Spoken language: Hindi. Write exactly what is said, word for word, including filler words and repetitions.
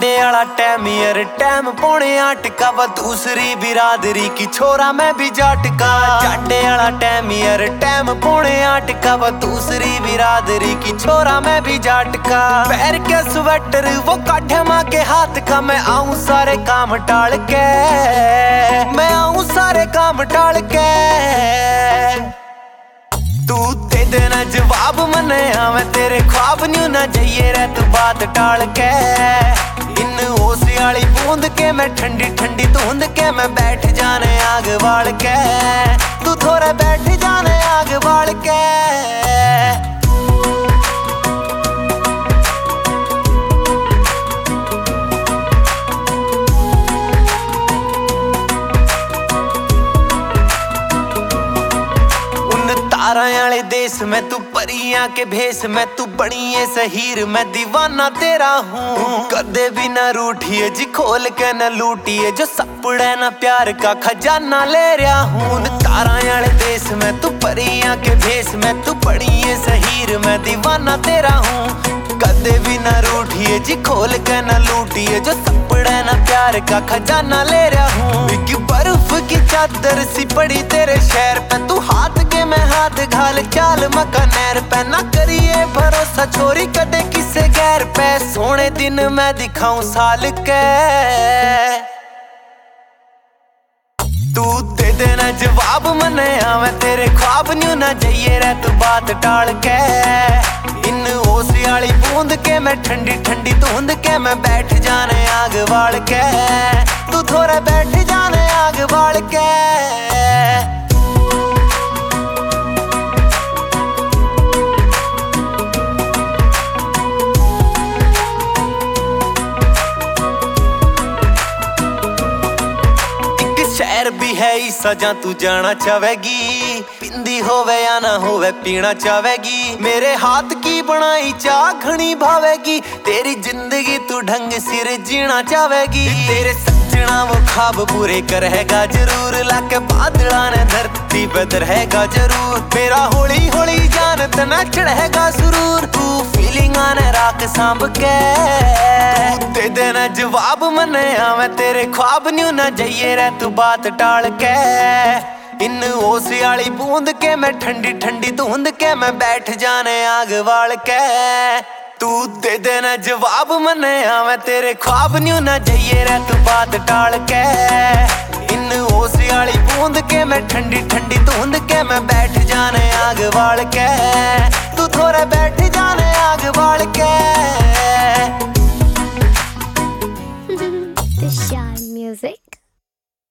जाडे वाला टाइम यार टाइम पौने आठ का व दूसरी बिरादरी की छोरा मैं भी जाट का। जाडे वाला टाइम यार टाइम पौने आठ का व दूसरी बिरादरी की छोरा मैं भी जाट का। पैर के स्वेटर वो काढ़े माँ के हाथ का, मैं आऊं सारे काम टाल के, मैं आऊं सारे काम टाल के। तू दे देना जवाब मने आवे तेरे ख्वाब न्यू ना जाइए रे तू बात टाल के। इन ओसी वाली बूंद के मैं ठंडी ठंडी धुंध के मैं बैठ जाने आग बाल के, तू थोड़ा बैठ जाने आग बाल के। तारा वाले देश में तू परियां के भेष में तू बनी है सहीर, मैं दीवाना तेरा हूँ। कदे भी ना रूठिए जी खोल के न लूटिए, जो सपड़े ना प्यार का खजाना ले रहा हूँ। तारा वाले देश में तू परियां के भेष में तू बनी है सहीर, मैं दीवाना तेरा हूँ। कदे भी ना रूठिए जी खोल के न लूटिए, जो सपड़े ना प्यार का खजाना ले रहा हूँ। कि बर्फ की चादर सी पड़ी तेरे शहर पे, तू हाथ के मैं हाथ घाल चाल मका नहर पे। ना करिए भरोसा छोरी कदे किसे गैर पे, सोने दिन मैं दिखाऊं साल के। तू दे देना जवाब मने आवे तेरे ख्वाब न्यू ना जाइए रे तू बात टाल के। इन ओसी वाली बूंद के मैं ठंडी ठंडी धुंध के मैं बैठ जाने आग बाल के, तू थोड़ा बैठ जाने आग बाल के। शहर भी है ईसा जा तू जाना चाहेगी, पिंदी होवे या ना होवे पीना चाहेगी। मेरे हाथ की बनाई चाह घनी भावेगी, तेरी जिंदगी तू ढंग सिर जीना चाहेगी। तेरे सजना वो ख्वाब पूरे करेगा जरूर, लाके बादला ने धरती पे रहेगा जरूर। मेरा होली होली जानत ना चढ़ेगा सुरूर, तू फीलिंग आने राख सांभ के। तू दे देना जवाब मने आवे तेरे ख्वाब न्यू ना जाइए रे तू बात टाल के। इन ओसी वाली बूंद के मैं ठंडी ठंडी धुंध के मैं बैठ जाने आग बाल के, तू दे देना जवाब मने आवे तेरे ख्वाब न्यू ना जाइए रे तू बात टाल के। इन ओसी वाली बूंद के मैं ठंडी ठंडी धुंध के मैं बैठ जाने आग बाल के।